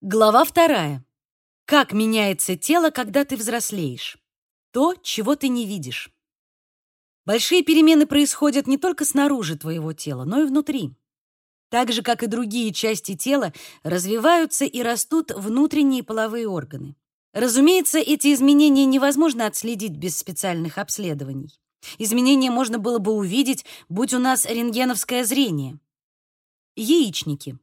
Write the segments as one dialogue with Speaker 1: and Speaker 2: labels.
Speaker 1: Глава 2. Как меняется тело, когда ты взрослеешь? То, чего ты не видишь. Большие перемены происходят не только снаружи твоего тела, но и внутри. Так же, как и другие части тела, развиваются и растут внутренние половые органы. Разумеется, эти изменения невозможно отследить без специальных обследований. Изменения можно было бы увидеть, будь у нас рентгеновское зрение. Яичники.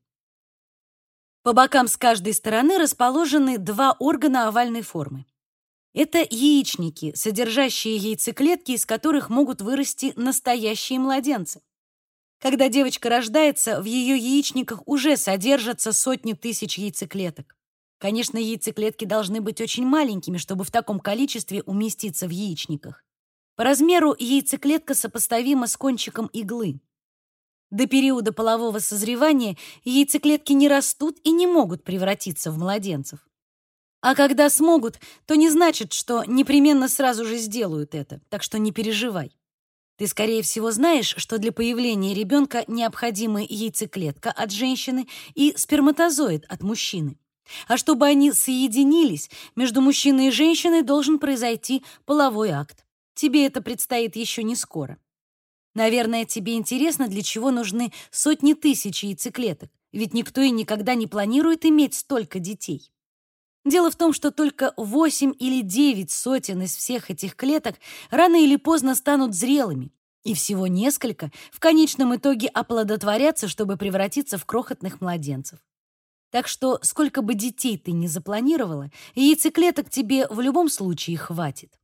Speaker 1: По бокам с каждой стороны расположены два органа овальной формы. Это яичники, содержащие яйцеклетки, из которых могут вырасти настоящие младенцы. Когда девочка рождается, в ее яичниках уже содержатся сотни тысяч яйцеклеток. Конечно, яйцеклетки должны быть очень маленькими, чтобы в таком количестве уместиться в яичниках. По размеру яйцеклетка сопоставима с кончиком иглы. До периода полового созревания яйцеклетки не растут и не могут превратиться в младенцев. А когда смогут, то не значит, что непременно сразу же сделают это, так что не переживай. Ты, скорее всего, знаешь, что для появления ребенка необходимы яйцеклетка от женщины и сперматозоид от мужчины. А чтобы они соединились, между мужчиной и женщиной должен произойти половой акт. Тебе это предстоит еще не скоро. Наверное, тебе интересно, для чего нужны сотни тысяч яйцеклеток, ведь никто и никогда не планирует иметь столько детей. Дело в том, что только 8 или 9 сотен из всех этих клеток рано или поздно станут зрелыми, и всего несколько в конечном итоге оплодотворятся, чтобы превратиться в крохотных младенцев. Так что, сколько бы детей ты ни запланировала, яйцеклеток тебе в любом случае хватит.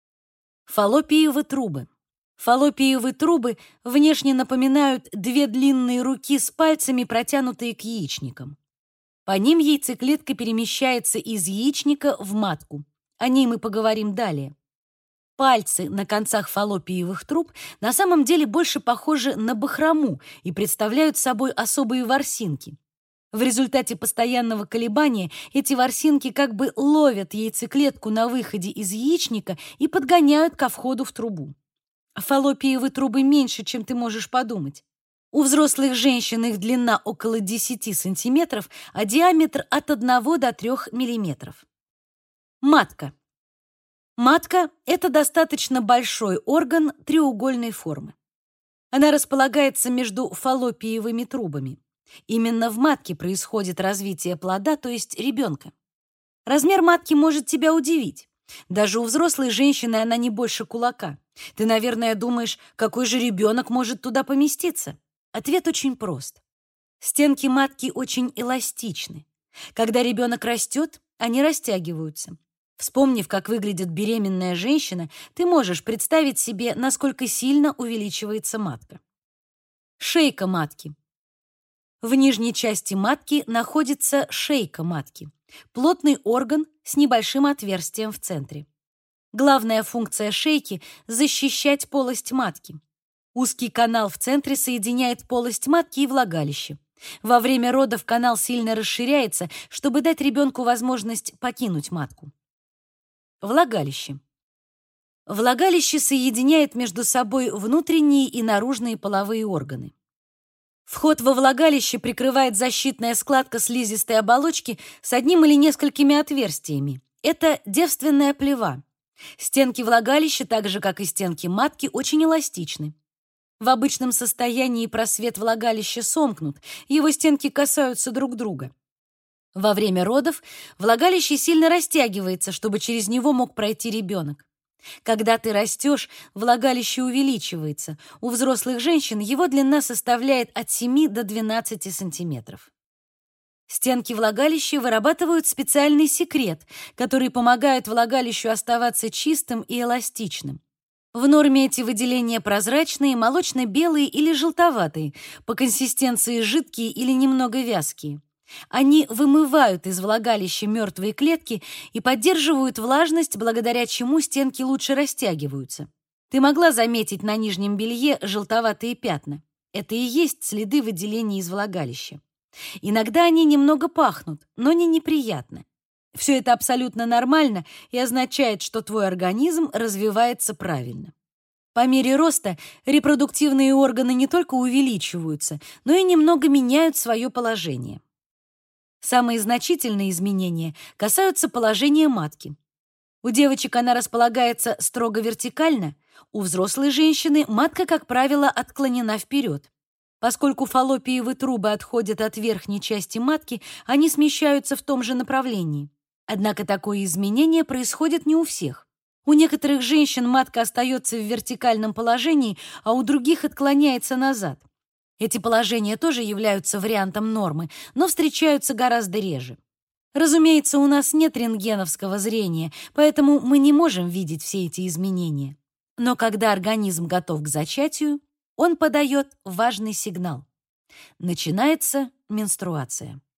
Speaker 1: Фаллопиевы трубы. Фаллопиевые трубы внешне напоминают две длинные руки с пальцами, протянутые к яичникам. По ним яйцеклетка перемещается из яичника в матку. О ней мы поговорим далее. Пальцы на концах фаллопиевых труб на самом деле больше похожи на бахрому и представляют собой особые ворсинки. В результате постоянного колебания эти ворсинки как бы ловят яйцеклетку на выходе из яичника и подгоняют ко входу в трубу. Фаллопиевые трубы меньше, чем ты можешь подумать. У взрослых женщин их длина около 10 сантиметров, а диаметр от 1 до 3 миллиметров. Матка. Матка – это достаточно большой орган треугольной формы. Она располагается между фаллопиевыми трубами. Именно в матке происходит развитие плода, то есть ребенка. Размер матки может тебя удивить. Даже у взрослой женщины она не больше кулака. Ты, наверное, думаешь, какой же ребенок может туда поместиться? Ответ очень прост. Стенки матки очень эластичны. Когда ребенок растет, они растягиваются. Вспомнив, как выглядит беременная женщина, ты можешь представить себе, насколько сильно увеличивается матка. Шейка матки. В нижней части матки находится шейка матки, плотный орган с небольшим отверстием в центре. Главная функция шейки – защищать полость матки. Узкий канал в центре соединяет полость матки и влагалище. Во время родов канал сильно расширяется, чтобы дать ребенку возможность покинуть матку. Влагалище. Влагалище соединяет между собой внутренние и наружные половые органы. Вход во влагалище прикрывает защитная складка слизистой оболочки с одним или несколькими отверстиями. Это девственная плева. Стенки влагалища, так же как и стенки матки, очень эластичны. В обычном состоянии просвет влагалища сомкнут, его стенки касаются друг друга. Во время родов влагалище сильно растягивается, чтобы через него мог пройти ребенок. Когда ты растешь, влагалище увеличивается. У взрослых женщин его длина составляет от 7 до 12 сантиметров. Стенки влагалища вырабатывают специальный секрет, который помогает влагалищу оставаться чистым и эластичным. В норме эти выделения прозрачные, молочно-белые или желтоватые, по консистенции жидкие или немного вязкие. Они вымывают из влагалища мертвые клетки и поддерживают влажность, благодаря чему стенки лучше растягиваются. Ты могла заметить на нижнем белье желтоватые пятна. Это и есть следы выделений из влагалища. Иногда они немного пахнут, но не неприятно. Все это абсолютно нормально и означает, что твой организм развивается правильно. По мере роста репродуктивные органы не только увеличиваются, но и немного меняют свое положение. Самые значительные изменения касаются положения матки. У девочек она располагается строго вертикально, у взрослой женщины матка, как правило, отклонена вперед. Поскольку фаллопиевые трубы отходят от верхней части матки, они смещаются в том же направлении. Однако такое изменение происходит не у всех. У некоторых женщин матка остается в вертикальном положении, а у других отклоняется назад. Эти положения тоже являются вариантом нормы, но встречаются гораздо реже. Разумеется, у нас нет рентгеновского зрения, поэтому мы не можем видеть все эти изменения. Но когда организм готов к зачатию, он подает важный сигнал. Начинается менструация.